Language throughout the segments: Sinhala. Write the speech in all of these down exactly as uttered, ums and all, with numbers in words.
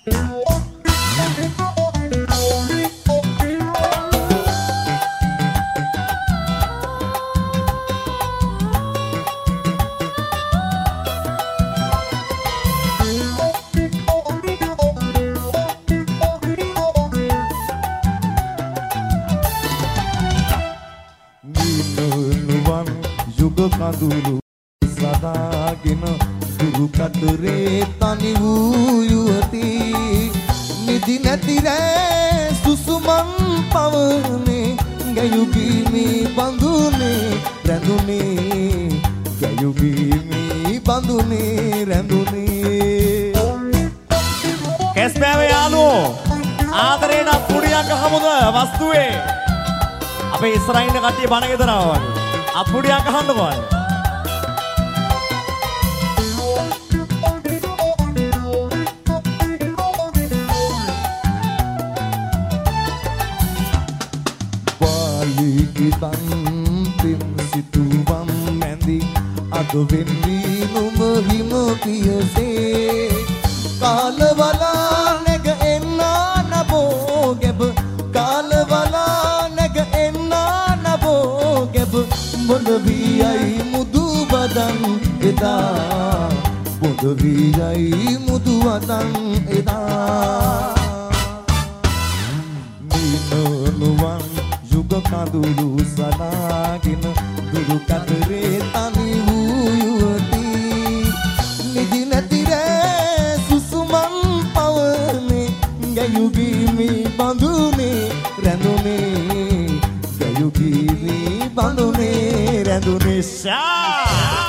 කඳුළු සදාගෙන දුරු කතරේ තනි වූ යුවති නිදි නැති රෑ සුසුමන් පවනේ ගැයුගීමි බඳුනේ රැඳුනේ ගැයුගීමි බඳුනේ රැඳුනේ කැස්බෑවේ යාළුවෝ ආදරේන අපුඩියක් අහමුද වස්තුවේ අපේ ඉස්සරහින් ඉන්න කට්ටිය බණ ගෙදරනවා වගේ අපුඩියක් අහන්නකෝ අය පාලිකිතන් පින් සිතුවම් මැඳි අද වෙන්වී නුඹ හිම පියසේ කාලවලා නැග එන්නා නබෝ ගැබ කාලවලා නැග එන්නා නබෝ ගැබ බොඳ වියයි මුදු බදන් එදා බොඳ වියයි මුදු වදන් එදා නිනුවන් යුග කඳුළු සලාගෙන දුරු කතරේ තනි වූ යුවති නිදි නැති රෑ සුසුමන් පවනේ ගැයුගීමි බඳුනේ රැඳුනේ ගැයුගීමි බඳුනේ රැඳුනේ ශා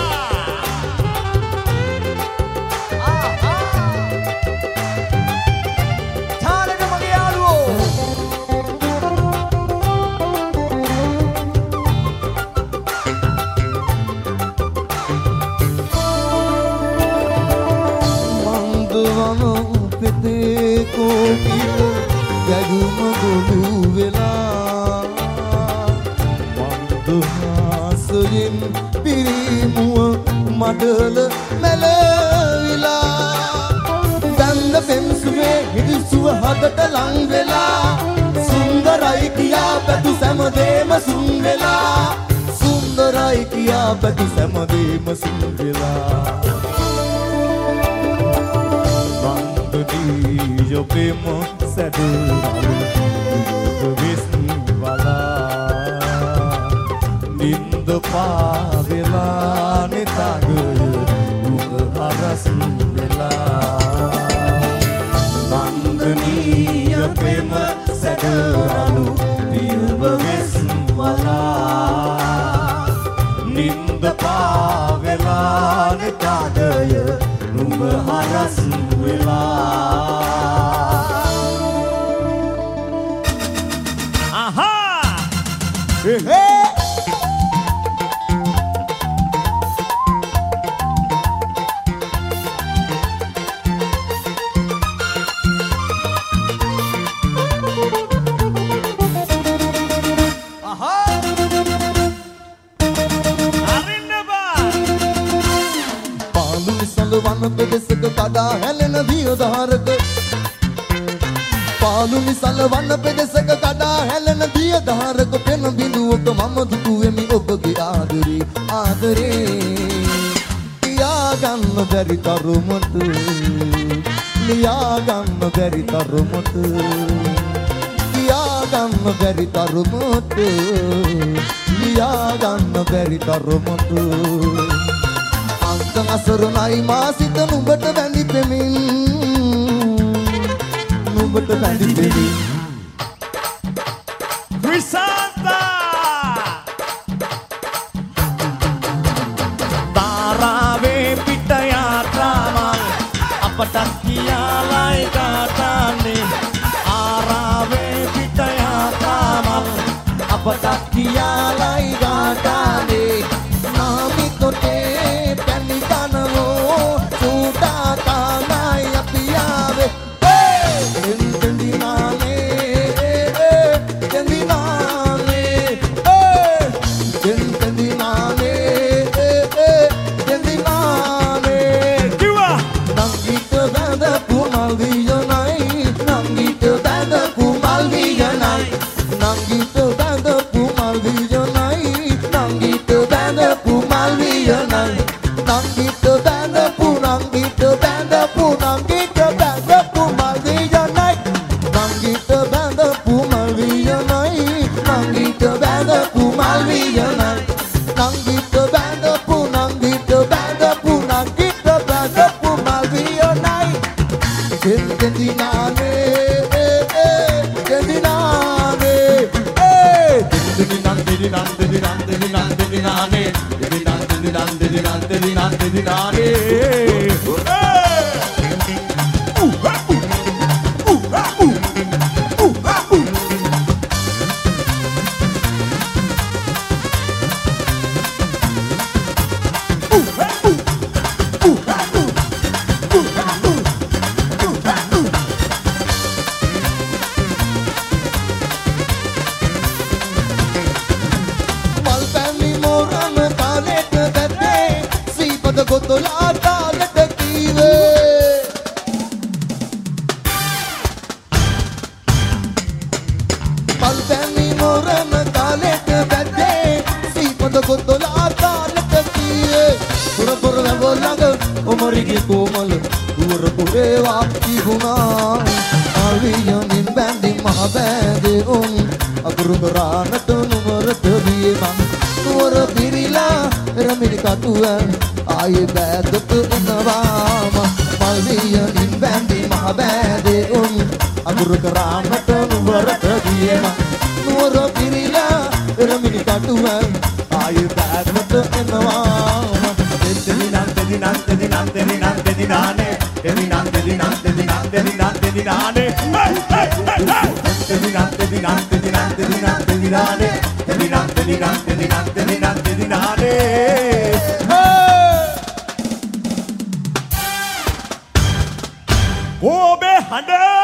කෝකිල ගැගුම ගොඩු වෙලා මන්දහාසයෙන් පිරිමුව මඩල මැලවිලා ගන්ධ පෙම්සුවේ හිදිසුව හදට ලං වෙලා සුන්දරයි කියා පැතු සැමදේම සුන් වෙලා සුන්දරයි කියා පැතු සැමදේම සුන් වෙලා Yo primo saduralu visnvala nind pavela netagu uharas vela nandani yo primo saduralu visnvala nind pavela netagu uharas vela Hey, hey. Aha. Arinnaba. Paalu misal wan pedesak kada helena diya dharak පාලු මිසල වන්න පෙදෙසක කඩා හැලෙන දිය ධාරක පෙන බිඳුවක මම දුටුවෙමි ඔබගේ ආදරේ ආදරේ කියා ගන්න බැරි තරමට ලියා ගන්න බැරි තරමට කියා ගන්න බැරි තරමට ලියා ගන්න බැරි තරමට අංක අසරණයි මා සිත නුඹට වැඳි පෙමින් නුඹට වැඳි පෙමින් Risanta තාරාවේ පිට යාත්‍රාවල් අපට කියාලයි ගාතන්නේ ආරාවේ පිට යාත්‍රාවල් අපට කියාලයි ගාතන්නේ නාමි කොටේ පැණි කනවෝ චූටා තානයි අපි ආවේ Nangita vada pumal vijana Malviyanai Nangita bandapu Nangita bandapu Nangita bandapu Malviyanai Kendinane Kendinane Kendinane Kendinane Kendinane Kendinane Kendinane Kendinane Kendinane Gotola talat kiwe Palpani moran talat bedde Sipad gotola talat kiwe Pura pura bolag umari ki komal Pura pure vaapki guna Alviyanin bandi mahabade um Aguru karanat numarat diye man Nura pirila ramini katuan Aye bädut innawaama Malviyanin bandi mahabade um Aguru karamat nuwarat diyema Nuwara pirila ramini katuwan Aye bädut innawaama Tedinan tedinan tedinan tedinan tedinane Tedinan tedinan tedinan tedinan tedinane Tedinan tedinan tedinan tedinan tedinane Tedinan tedinan tedinan tedinan tedinane Kobe Handa